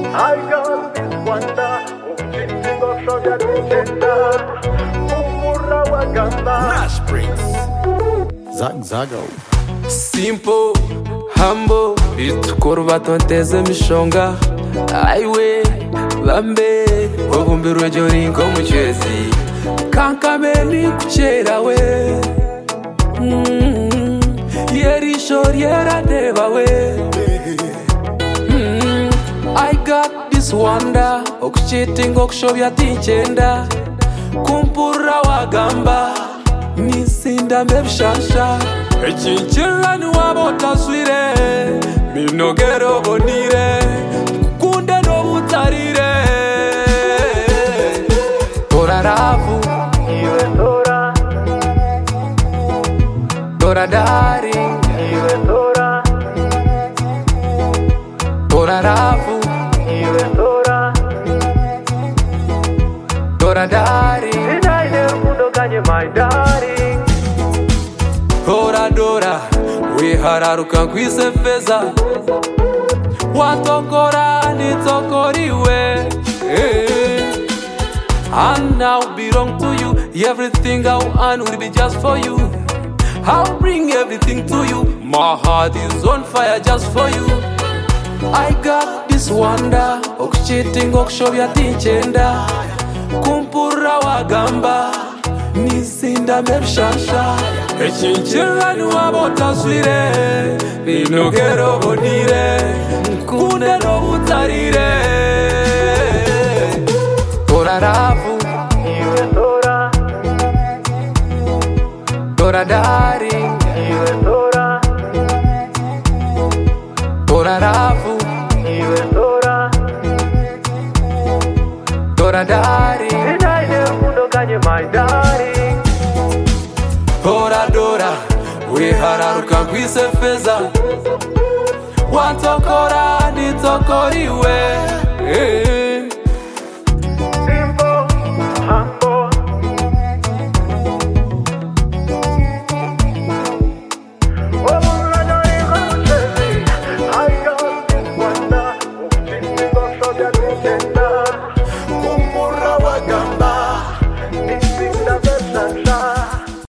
I got this wonder, ukitingo shoga tijenda, umura wagamba. Nash Prince. Zago. Simple, humble, itukora batonteze mishonga. Aiwe, bambe, wabumbirwe joringo muchezi. Kankameni kuchera we. Yeri shoriera deva we. I got this wonder, okuchitingo kushobya tinchenda. Kumpura wagamba, nisinda mebshasha. Echinchira ni wabota swire, minogero bonire, kunde no butarire. Tora rafu, Iwe tora, tora dari, iwe tora, tora rafu, iwe tora. tora dari. Inaide rukundo kanye my darling. Tora dora, we hararuka kwise feza. Watokora nitokoriwe. And now belong to you. Everything I want will be just for you. I'll bring everything to you. My heart is on fire just for you. I got this wonder, okuchitingo okushobya tinchenda. Kumpura wagamba, nisinda mebshasha. Echinchira ni wabota swire, minogero bonire, kunde no butarire. Tora rafu, Iwe tora, tora dari, iwe tora, tora rafu, iwe tora. tora dari. Inaide rukundo kanye my darling. Tora dora, we hararuka kwise feza. Watokora nitokoriwe.